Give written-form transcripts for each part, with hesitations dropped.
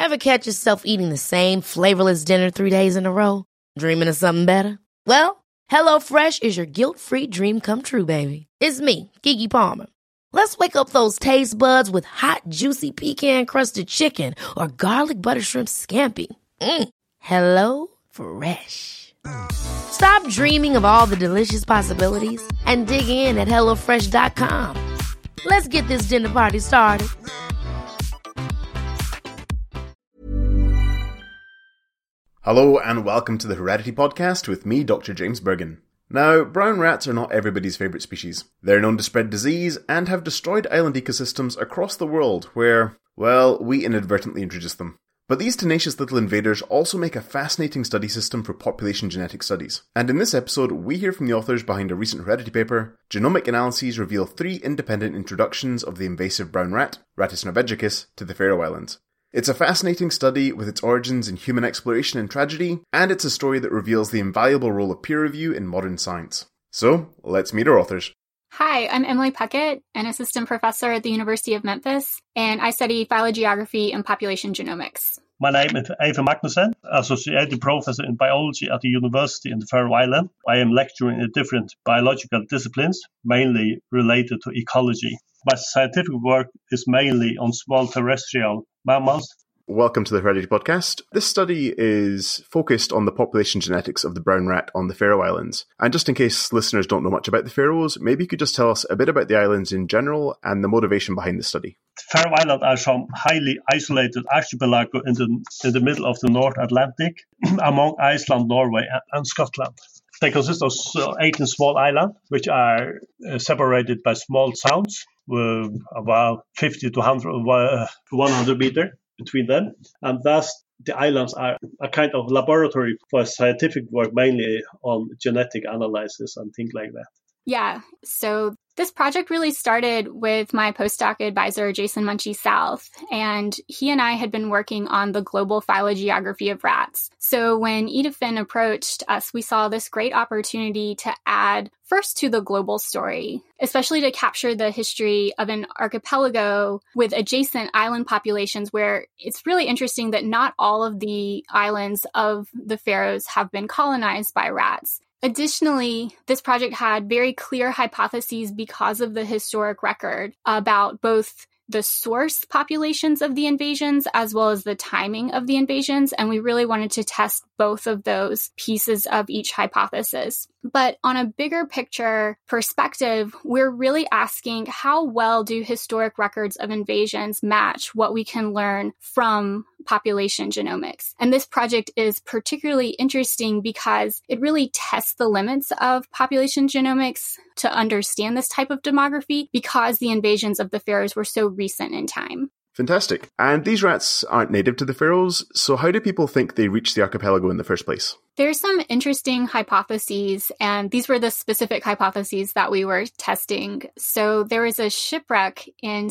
Ever catch yourself eating the same flavorless dinner 3 days in a row? Dreaming of something better? Well, HelloFresh is your guilt-free dream come true, baby. It's me, Keke Palmer. Let's wake up those taste buds with hot, juicy pecan-crusted chicken or garlic butter shrimp scampi. Hello Fresh. Stop dreaming of all the delicious possibilities and dig in at HelloFresh.com. Let's get this dinner party started. Hello and welcome to the Heredity Podcast with me, Dr. James Bergen. Now, brown rats are not everybody's favourite species. They're known to spread disease and have destroyed island ecosystems across the world where, well, we inadvertently introduced them. But these tenacious little invaders also make a fascinating study system for population genetic studies. And in this episode, we hear from the authors behind a recent Heredity paper. Genomic analyses reveal 3 independent introductions of the invasive brown rat, Rattus norvegicus, to the Faroe Islands. It's a fascinating study with its origins in human exploration and tragedy, and it's a story that reveals the invaluable role of peer review in modern science. So, let's meet our authors. Hi, I'm Emily Puckett, an assistant professor at the University of Memphis, and I study phylogeography and population genomics. My name is Eva Magnussen, associate professor in biology at the University in the Faroe Islands. I am lecturing in different biological disciplines, mainly related to ecology. My scientific work is mainly on small terrestrial mammals. Welcome to the Heredity Podcast. This study is focused on the population genetics of the brown rat on the Faroe Islands. And just in case listeners don't know much about the Faroes, maybe you could just tell us a bit about the islands in general and the motivation behind the study. The Faroe Islands are some highly isolated archipelago in the middle of the North Atlantic, among Iceland, Norway, and Scotland. They consist of 18 small islands, which are separated by small sounds, with about 50 to 100 meters between them. And thus, the islands are a kind of laboratory for scientific work, mainly on genetic analysis and things like that. Yeah, so this project really started with my postdoc advisor, Jason Munchie South, and he and I had been working on the global phylogeography of rats. So when Edifin approached us, we saw this great opportunity to add first to the global story, especially to capture the history of an archipelago with adjacent island populations where it's really interesting that not all of the islands of the Faroes have been colonized by rats. Additionally, this project had very clear hypotheses because of the historic record about both the source populations of the invasions as well as the timing of the invasions, and we really wanted to test both of those pieces of each hypothesis. But on a bigger picture perspective, we're really asking how well do historic records of invasions match what we can learn from population genomics. And this project is particularly interesting because it really tests the limits of population genomics to understand this type of demography because the invasions of the Faroes were so recent in time. Fantastic. And these rats aren't native to the Faroes, so how do people think they reached the archipelago in the first place? There's some interesting hypotheses, and these were the specific hypotheses that we were testing. So there was a shipwreck in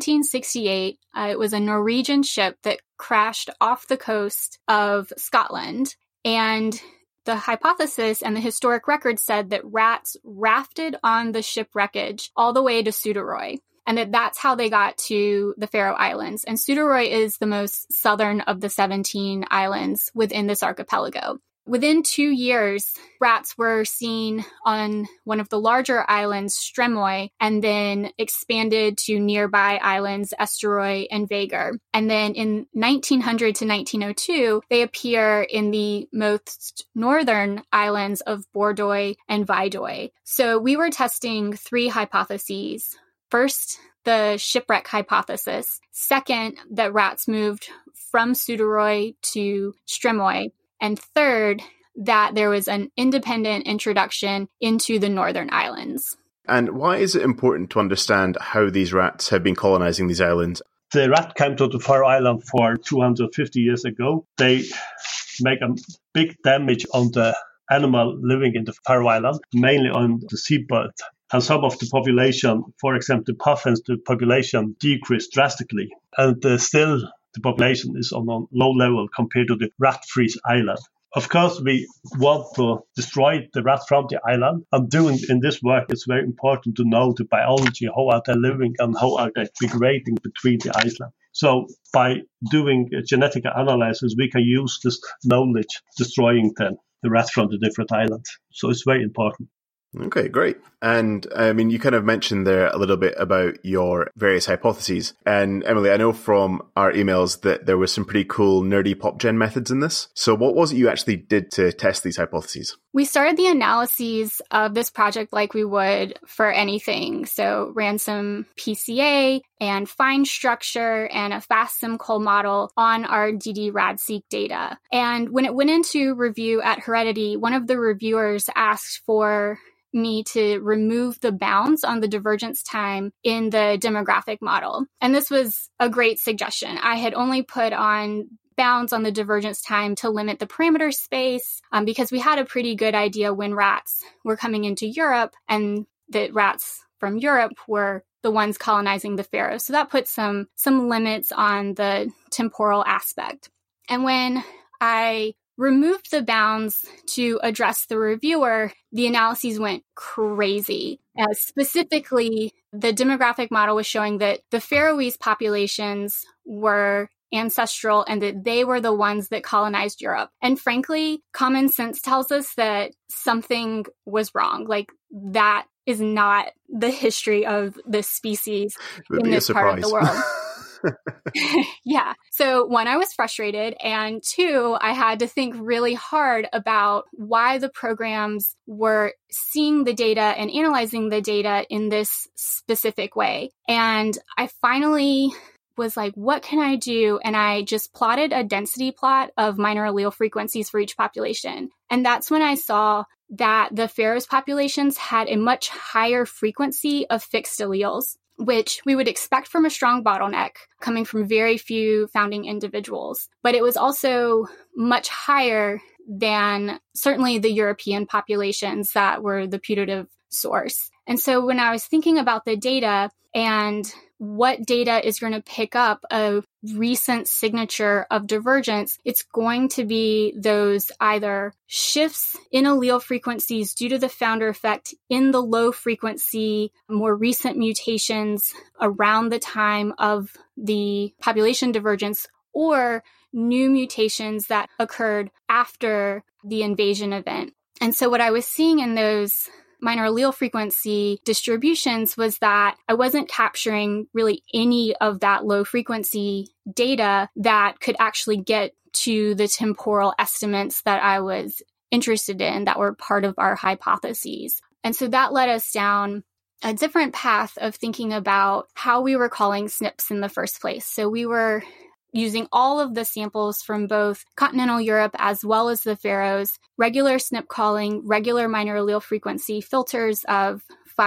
1768. It was a Norwegian ship that crashed off the coast of Scotland, and the hypothesis and the historic record said that rats rafted on the shipwreckage all the way to Suðuroy, and that's how they got to the Faroe Islands. And Suðuroy is the most southern of the 17 islands within this archipelago. Within 2 years, rats were seen on one of the larger islands, Streymoy, and then expanded to nearby islands, Eysturoy and Vágar. And then in 1900 to 1902, they appear in the most northern islands of Borðoy and Viðoy. So we were testing 3 hypotheses. First, the shipwreck hypothesis. Second, that rats moved from Suðuroy to Streymoy. And third, that there was an independent introduction into the northern islands. And why is it important to understand how these rats have been colonizing these islands? The rat came to the Faroe Island for 250 years ago. They make a big damage on the animal living in the Faroe Island, mainly on the seabird. And some of the population, for example, the puffins, the population decreased drastically. And still the population is on a low level compared to the rat-free island. Of course, we want to destroy the rat from the island. And doing in this work, it's very important to know the biology, how are they living and how are they migrating between the islands. So by doing genetic analysis, we can use this knowledge destroying then the rats from the different islands. So it's very important. Okay, great. And I mean, you kind of mentioned there a little bit about your various hypotheses. And Emily, I know from our emails that there was some pretty cool nerdy PopGen methods in this. So what was it you actually did to test these hypotheses? We started the analyses of this project like we would for anything. So ran some PCA and fine structure and a fast SimCol model on our dd-RADseq data. And when it went into review at Heredity, one of the reviewers asked for me to remove the bounds on the divergence time in the demographic model. And this was a great suggestion. I had only put on bounds on the divergence time to limit the parameter space because we had a pretty good idea when rats were coming into Europe and that rats from Europe were the ones colonizing the Faroes. So that put some limits on the temporal aspect. And when I removed the bounds to address the reviewer, the analyses went crazy. Specifically, the demographic model was showing that the Faroese populations were ancestral and that they were the ones that colonized Europe. And frankly, common sense tells us that something was wrong. Like, that is not the history of this species in this part of the world. Yeah. So one, I was frustrated. And two, I had to think really hard about why the programs were seeing the data and analyzing the data in this specific way. And I finally was like, what can I do? And I just plotted a density plot of minor allele frequencies for each population. And that's when I saw that the Faroes populations had a much higher frequency of fixed alleles, which we would expect from a strong bottleneck coming from very few founding individuals. But it was also much higher than certainly the European populations that were the putative source. And so when I was thinking about the data and what data is going to pick up a recent signature of divergence, it's going to be those either shifts in allele frequencies due to the founder effect in the low frequency, more recent mutations around the time of the population divergence, or new mutations that occurred after the invasion event. And so what I was seeing in those minor allele frequency distributions was that I wasn't capturing really any of that low frequency data that could actually get to the temporal estimates that I was interested in that were part of our hypotheses. And so that led us down a different path of thinking about how we were calling SNPs in the first place. So we were using all of the samples from both continental Europe as well as the Faroes, regular SNP calling, regular minor allele frequency filters of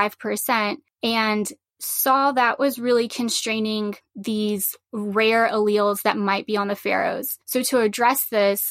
5%, and saw that was really constraining these rare alleles that might be on the Faroes. So to address this,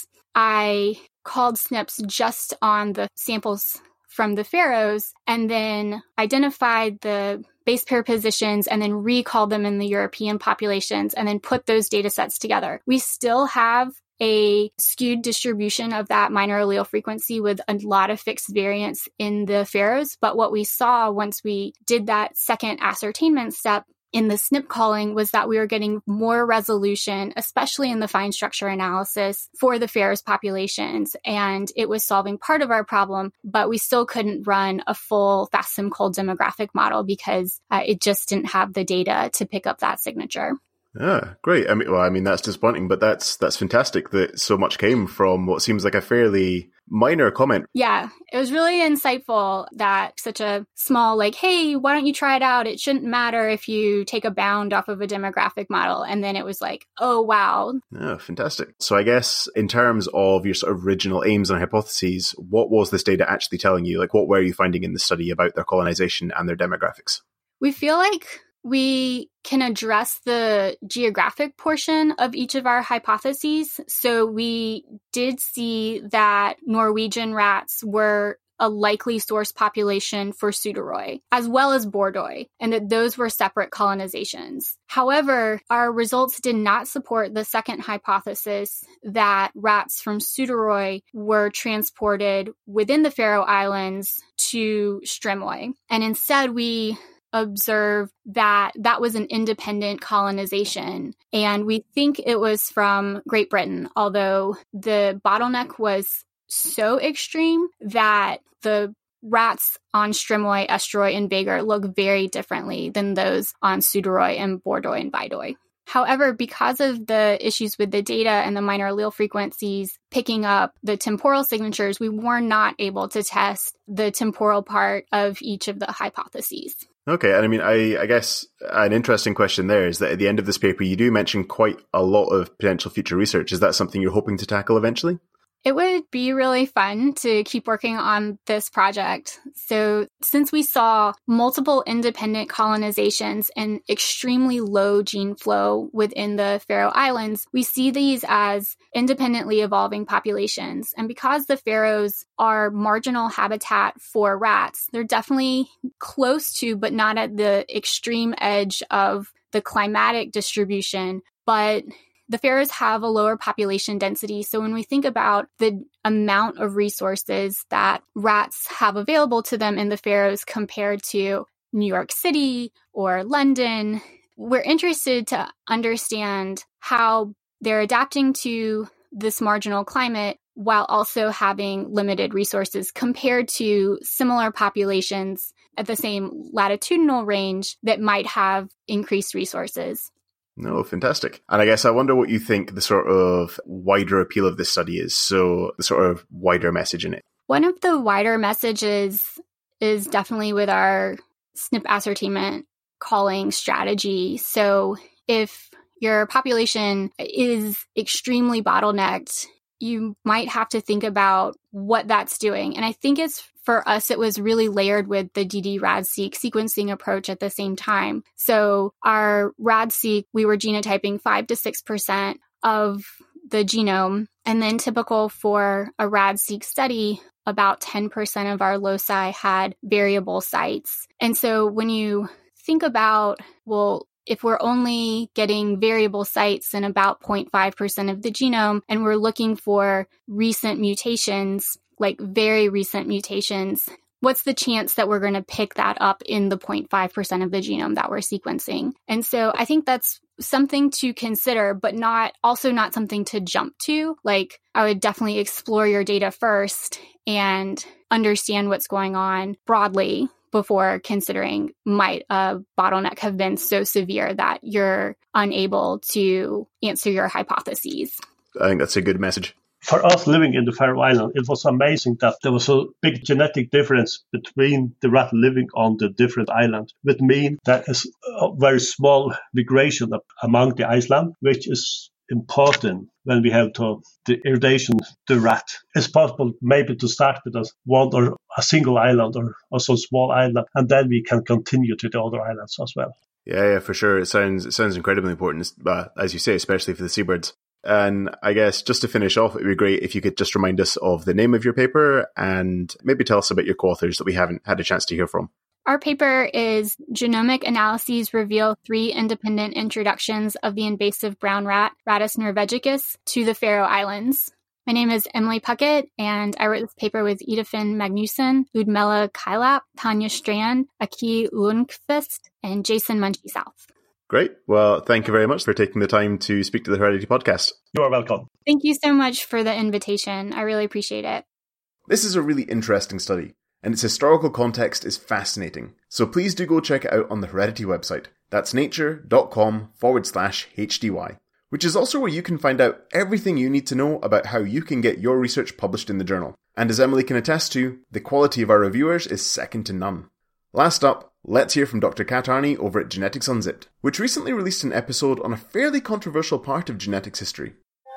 I called SNPs just on the samples from the Faroes and then identified the base pair positions and then recalled them in the European populations and then put those data sets together. We still have a skewed distribution of that minor allele frequency with a lot of fixed variance in the Faroes. But what we saw once we did that second ascertainment step in the SNP calling was that we were getting more resolution, especially in the fine structure analysis for the Faroes populations. And it was solving part of our problem, but we still couldn't run a full fast SimCol demographic model because it just didn't have the data to pick up that signature. Yeah, great. I mean, that's disappointing, but that's fantastic that so much came from what seems like a fairly minor comment. Yeah, it was really insightful that such a small, like, hey, why don't you try it out? It shouldn't matter if you take a bound off of a demographic model. And then it was like, oh, wow. Yeah, fantastic. So I guess in terms of your sort of original aims and hypotheses, what was this data actually telling you? Like, what were you finding in the study about their colonization and their demographics? We feel like we can address the geographic portion of each of our hypotheses. So we did see that Norwegian rats were a likely source population for Suðuroy, as well as Bordøy, and that those were separate colonizations. However, our results did not support the second hypothesis that rats from Suðuroy were transported within the Faroe Islands to Streymoy. And instead, we observe that that was an independent colonization. And we think it was from Great Britain, although the bottleneck was so extreme that the rats on Strimoy, Estroi, and Bager look very differently than those on Suderoi and Bordoi and Baidoi. However, because of the issues with the data and the minor allele frequencies picking up the temporal signatures, we were not able to test the temporal part of each of the hypotheses. Okay, and I mean, I guess an interesting question there is that at the end of this paper, you do mention quite a lot of potential future research. Is that something you're hoping to tackle eventually? It would be really fun to keep working on this project. So since we saw multiple independent colonizations and extremely low gene flow within the Faroe Islands, we see these as independently evolving populations. And because the Faroes are marginal habitat for rats, they're definitely close to, but not at the extreme edge of the climatic distribution. But the Faroes have a lower population density. So when we think about the amount of resources that rats have available to them in the Faroes compared to New York City or London, we're interested to understand how they're adapting to this marginal climate while also having limited resources compared to similar populations at the same latitudinal range that might have increased resources. No, fantastic. And I guess I wonder what you think the sort of wider appeal of this study is, so the sort of wider message in it. One of the wider messages is definitely with our SNP ascertainment calling strategy. So if your population is extremely bottlenecked, you might have to think about what that's doing. And I think for us, it was really layered with the dd-RADseq sequencing approach at the same time. So our RADseq, we were genotyping 5 to 6% of the genome. And then typical for a RADseq study, about 10% of our loci had variable sites. And so when you think about, well, if we're only getting variable sites in about 0.5% of the genome, and we're looking for recent mutations, like very recent mutations, what's the chance that we're going to pick that up in the 0.5% of the genome that we're sequencing? And so I think that's something to consider, but not something to jump to. Like, I would definitely explore your data first and understand what's going on broadly before considering, might a bottleneck have been so severe that you're unable to answer your hypotheses? I think that's a good message. For us living in the Faroe Islands, it was amazing that there was a big genetic difference between the rat living on the different islands, which means there is a very small migration among the islands, which is important when we have the irradiation the rat. It's possible maybe to start with one or a single island or some small island, and then we can continue to the other islands as well. Yeah, for sure. It sounds incredibly important, as you say, especially for the seabirds. And I guess just to finish off, it would be great if you could just remind us of the name of your paper and maybe tell us about your co-authors that we haven't had a chance to hear from. Our paper is Genomic Analyses Reveal 3 Independent Introductions of the Invasive Brown Rat, Rattus norvegicus, to the Faroe Islands. My name is Emily Puckett, and I wrote this paper with Ida Finn Magnusson, Ludmilla Kylap, Tanya Strand, Aki Lundqvist, and Jason Munchie South. Great. Well, thank you very much for taking the time to speak to the Heredity Podcast. You are welcome. Thank you so much for the invitation. I really appreciate it. This is a really interesting study, and its historical context is fascinating. So please do go check it out on the Heredity website. That's nature.com/HDY, which is also where you can find out everything you need to know about how you can get your research published in the journal. And as Emily can attest to, the quality of our reviewers is second to none. Last up, let's hear from Dr. Kat Arney over at Genetics Unzipped, which recently released an episode on a fairly controversial part of genetics history.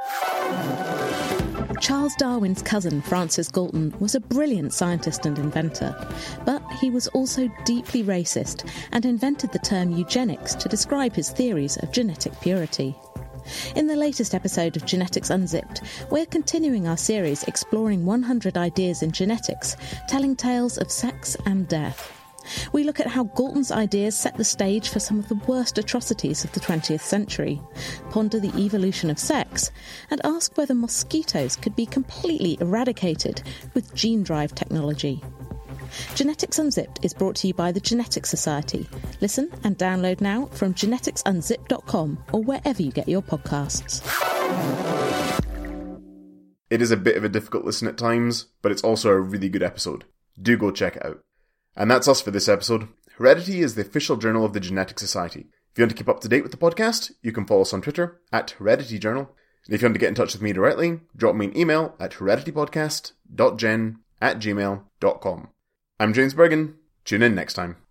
Charles Darwin's cousin, Francis Galton, was a brilliant scientist and inventor, but he was also deeply racist and invented the term eugenics to describe his theories of genetic purity. In the latest episode of Genetics Unzipped, we're continuing our series exploring 100 ideas in genetics, telling tales of sex and death. We look at how Galton's ideas set the stage for some of the worst atrocities of the 20th century, ponder the evolution of sex, and ask whether mosquitoes could be completely eradicated with gene drive technology. Genetics Unzipped is brought to you by the Genetics Society. Listen and download now from geneticsunzipped.com or wherever you get your podcasts. It is a bit of a difficult listen at times, but it's also a really good episode. Do go check it out. And that's us for this episode. Heredity is the official journal of the Genetics Society. If you want to keep up to date with the podcast, you can follow us on Twitter at HeredityJournal. And if you want to get in touch with me directly, drop me an email at hereditypodcast.gen@gmail.com. I'm James Bergen. Tune in next time.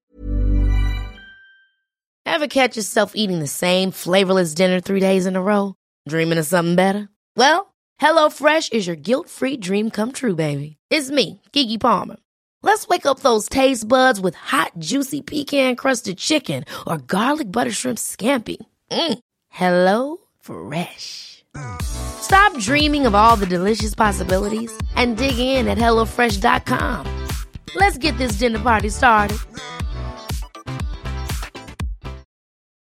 Ever catch yourself eating the same flavorless dinner 3 days in a row? Dreaming of something better? Well, HelloFresh is your guilt-free dream come true, baby. It's me, Keke Palmer. Let's wake up those taste buds with hot, juicy pecan-crusted chicken or garlic butter shrimp scampi. Hello Fresh. Stop dreaming of all the delicious possibilities and dig in at HelloFresh.com. Let's get this dinner party started.